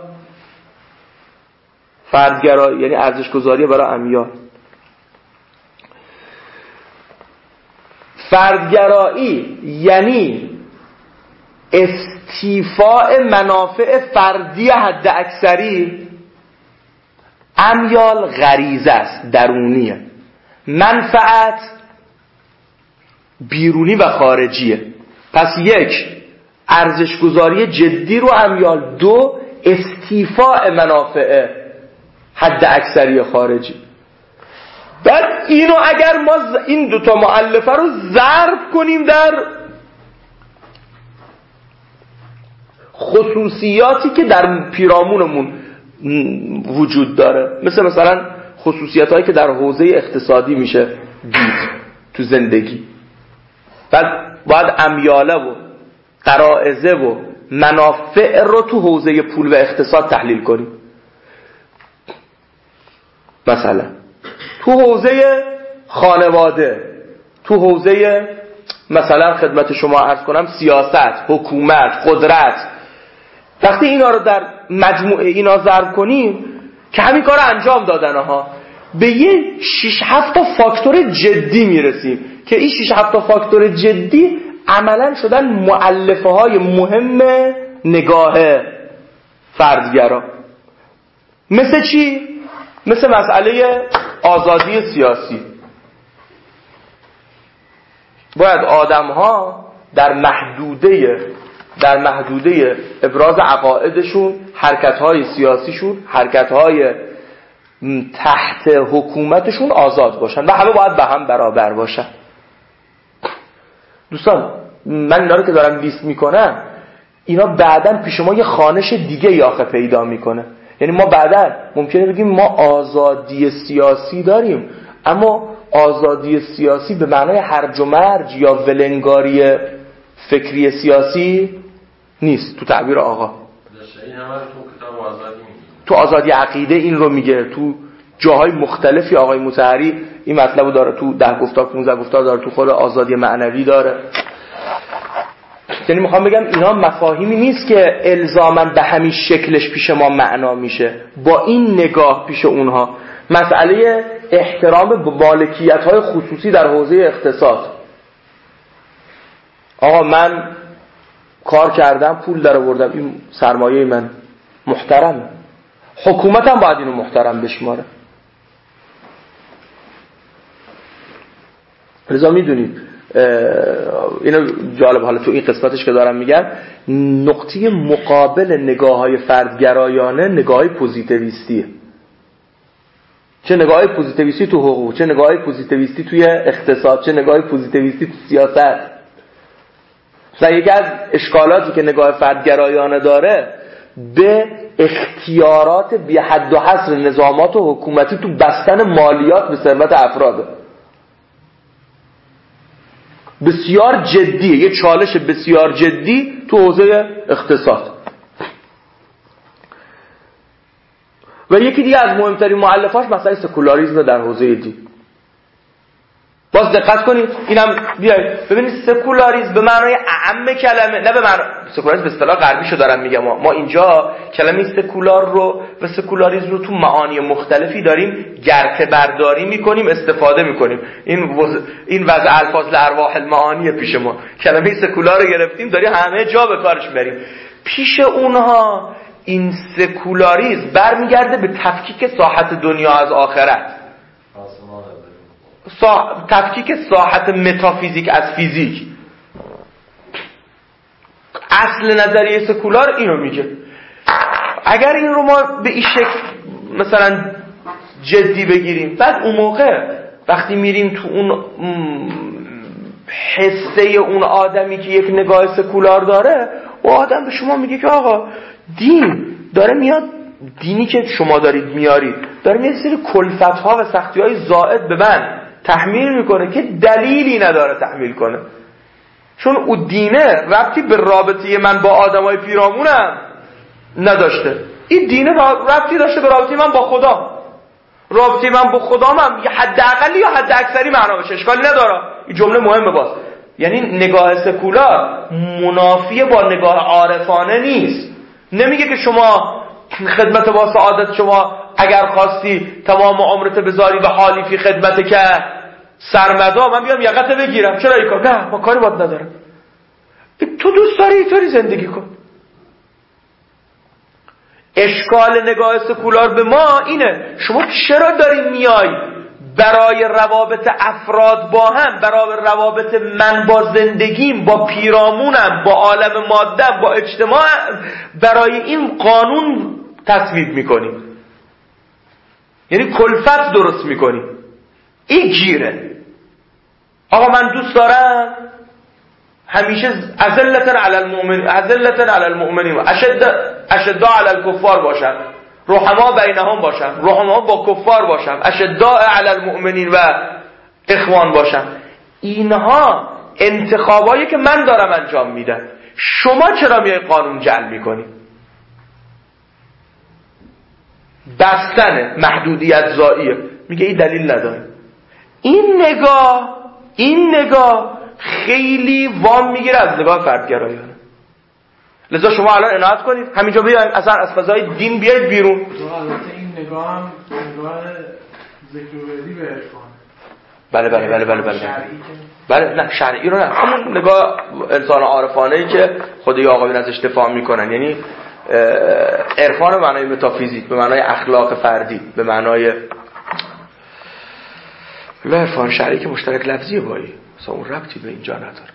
فردگرایی یعنی ارزش گذاری برای امیال. فردگرایی یعنی استیفاء منافع فردی حد اکثری. امیال غریزه است، درونیه. منفعت بیرونی و خارجیه. پس یک، ارزش گذاری جدی رو امیال. دو، استیفاء منافع حد اکثری خارجی. بعد اینو اگر ما این دوتا مؤلفه رو ضرب کنیم در خصوصیاتی که در پیرامونمون وجود داره، مثل مثلا خصوصیات هایی که در حوزه اقتصادی میشه دید تو زندگی، بعد باید امیاله و غرائزه و منافع رو تو حوزه پول و اقتصاد تحلیل کنیم. مثلا تو حوزه خانواده، تو حوزه مثلا خدمت شما عرض کنم سیاست، حکومت، قدرت، وقتی اینا رو در مجموعه اینا ضرب کنیم که همین کار انجام دادن ها، به یه شش هفت تا فاکتور جدی میرسیم که این شش هفت تا فاکتور جدی عملا شدن مؤلفه های مهم نگاه فردگرا. مثل چی؟ مثل مسئله آزادی سیاسی. باید آدم ها در محدوده در محدوده ابراز عقایدشون، حرکت‌های سیاسیشون، حرکت‌های تحت حکومتشون آزاد باشن و همه باید به هم برابر باشن. دوستان من اینا رو که دارم لیست میکنم، اینا بعداً پیش ما یه خوانش دیگه یاخه پیدا میکنه. یعنی ما بعداً ممکنه بگیم ما آزادی سیاسی داریم، اما آزادی سیاسی به معنای هرج و مرج یا ولنگاری فکری سیاسی نیست تو تعبیر آقا. این همه رو تو کتاب آزادی میگه، تو آزادی عقیده این رو میگه، تو جاهای مختلفی آقای مطهری این مطلبو داره، تو ده گفتار پانزده گفتار داره، تو خود آزادی معنوی داره. یعنی میخوام بگم اینا مفاهیمی نیست که الزاماً به همین شکلش پیش ما معنا میشه. با این نگاه پیش اونها مسئله احترام به مالکیت‌های خصوصی در حوزه اقتصاد، آقا من کار کردم پول در آوردم، این سرمایه من محترمه، حکومت هم باید اینو محترم بشماره. لذا میدونید اینو جالب، حالا تو این قسمتش که دارم میگم، نقطه مقابل نگاه‌های فردگرایانه نگاه‌های پوزیتیویستیه. چه نگاه‌های پوزیتیویستی تو حقوق، چه نگاه‌های پوزیتیویستی توی اقتصاد، چه نگاه‌های پوزیتیویستی تو سیاست. و یکی از اشکالاتی که نگاه فردگرایانه داره به اختیارات بی حد و حصر نظامات و حکومتی تو بستن مالیات به ثروت افراده. بسیار جدیه، یه چالش بسیار جدی تو حوزه اقتصاد. و یکی دیگه از مهمترین مؤلفاش مسئله سکولاریسم در حوزه دین. باز دقت کنید، اینم بیاید ببینید سکولاریسم به معنای اعم کلمه، نه به معنای سکولاریسم به اصطلاح غربیشو دارم میگم، ما, ما اینجا کلمه سکولار رو و سکولاریسم رو تو معانی مختلفی داریم گرته برداری میکنیم، استفاده میکنیم. این وز... این وضع الفاظ لارواح المعانی پیش ما، کلمه سکولار رو گرفتیم داریم همه جا به کارش بریم. پیش اونها این سکولاریسم برمیگرده به تفکیک ساحت دنیا از آخرت، سا... تفکیک ساحت متافیزیک از فیزیک. اصل نظریه سکولار اینو میگه. اگر این رو ما به این شکل مثلا جدی بگیریم، بعد اون موقع وقتی میریم تو اون حسه اون آدمی که یک نگاه سکولار داره، اون آدم به شما میگه که آقا دین داره میاد، دینی که شما دارید میارید داره میاد سری کلفت‌ها و سختی‌های زائد به من تحمیل میکنه که دلیلی نداره تحمیل کنه، چون اون دینه ربطی به رابطه من با آدمای پیرامونم نداشته. این دینه ربطی داشته به رابطه من با خدا. رابطه من با خدام هم یه حد اقلی یا حد اکثری معنا بشه، اشکالی نداره. این جمله مهمه باز. یعنی نگاه سکولار منافی با نگاه عارفانه نیست. نمیگه که شما خدمت با سعادت شما اگر خواستی تمام عمرت بذاری به حالی فی خدمت که سرمدا من بیام یقت بگیرم، چرا این کار؟ نه، ما کاری باید ندارم. تو دوست داری اینطوری زندگی کن. اشکال نگاه سکولار به ما اینه، شما چرا داری میای برای روابط افراد با هم، برای روابط من با زندگیم، با پیرامونم، با عالم مادم، با اجتماع، برای این قانون تصویب میکنی، یعنی کلفت درست میکنی. این گیره. آقا من دوست دارم همیشه اذلتن علی المؤمنین، اذلتن علی المؤمنین، اشد اشد علی الکفار باشم، رحما بینهم باشم، رحما با کفار باشم، اشداء علی المؤمنین و اخوان باشم. اینها انتخابایی که من دارم انجام میدم. شما چرا میای قانون جعل میکنی؟ بستن محدودیت زائیه. میگه این دلیل نداره. این نگاه این نگاه خیلی وام میگیره از نگاه فردگرایانه. لذا شما الان عنایت کنید همینجا بیاید اصلا از فضای دین بیاید بیرون. البته این نگاه هم نگاه ذکرورزی به عرفان. بله بله بله بله بله بله نه شرعی رو نه، همون نگاه انسان عارفانه‌ای که خدای آقایون ازش دفاع میکنن، یعنی عرفان به معنای متافیزیک، به معنای اخلاق فردی، به معنای و عرفان شرعی که مشترک لفظیه بایی اصلا اون ربطی به اینجا نداره.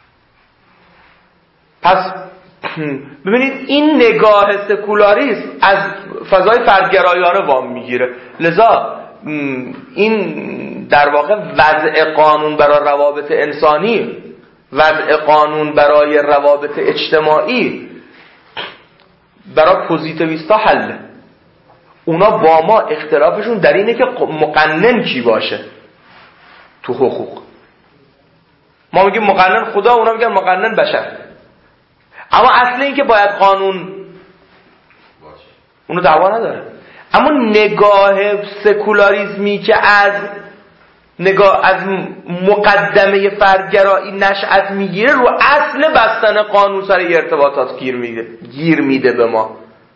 پس ببینید این نگاه سکولاریسم از فضای فردگرایانه وام میگیره. لذا این در واقع وضع قانون برای روابط انسانی، وضع قانون برای روابط اجتماعی برای پوزیتیویستا حله. اونا با ما اختلافشون در اینه که مقنن کی باشه تو حقوق. ما میگیم مقنن خدا، اونا میگن مقنن بشر. اما اصل این که باید قانون باشه اونو دعوا نداره. اما نگاه سکولاریزمی که از نگاه از مقدمه فردگرایی نشأت میگیره رو اصل بستن قانون سر ارتباطات گیر میده گیر میده به ما.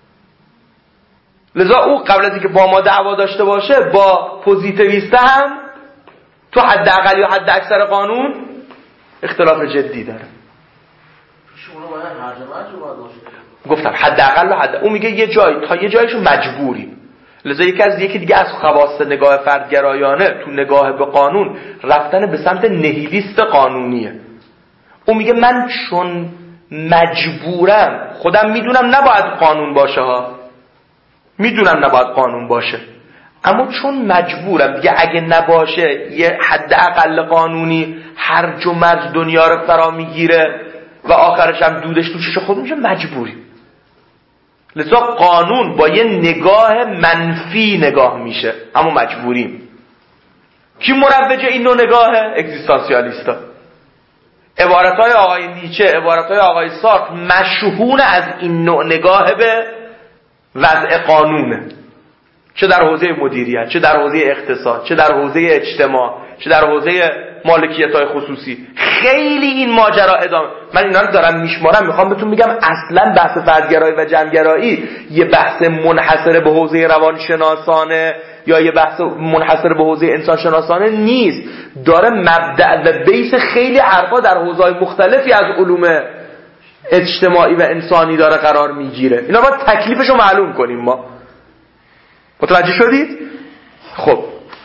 لذا او قبل از اینکه با ما دعوا داشته باشه با پوزیتیویست هم تو حد اقل یا حد اکثر قانون اختلاف جدی داره. شما باید هر جمعه باید باشه. گفتم حد اقل و حد اون میگه یه جای تا یه جایشو مجبوریم. لذا یکی از یکی دیگه از خواص نگاه فردگرایانه تو نگاه به قانون رفتن به سمت نهیلیست قانونیه. اون میگه من چون مجبورم، خودم میدونم نباید قانون باشه ها، میدونم نباید قانون باشه، اما چون مجبورم دیگه اگه نباشه یه حد اقل قانونی هرج و مرج دنیا رو فرا میگیره و آخرش هم دودش تو چش خود میشه، مجبوریم. لذا قانون با یه نگاه منفی نگاه میشه، اما مجبوریم. کی مروج این نوع نگاهه؟ اگزیستانسیالیستا. عبارتهای آقای نیچه، عبارتهای آقای سارتر مشهون از این نوع نگاه به وضع قانونه، چه در حوزه مدیریت، چه در حوزه اقتصاد، چه در حوزه اجتماع، چه در حوزه مالکیت‌های خصوصی. خیلی این ماجرا ادامه. من اینا رو دارم میشمارم، میخوام بهتون بگم اصلا بحث فردگرایی و جمع‌گرایی یه بحث منحصر به حوزه روانشناسانه یا یه بحث منحصر به حوزه انسانشناسانه نیست، داره مبدأ و بیس خیلی حرفا در حوزه‌های مختلفی از علوم اجتماعی و انسانی داره قرار میگیره. اینا باید تکلیفشو معلوم کنیم. ما متوجه شدید؟ خب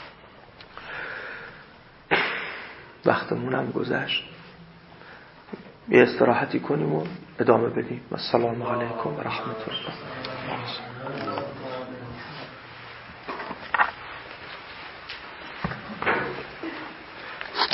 وقتمون هم گذشت، یه استراحتی کنیم و ادامه بدیم. السلام علیکم و رحمت الله.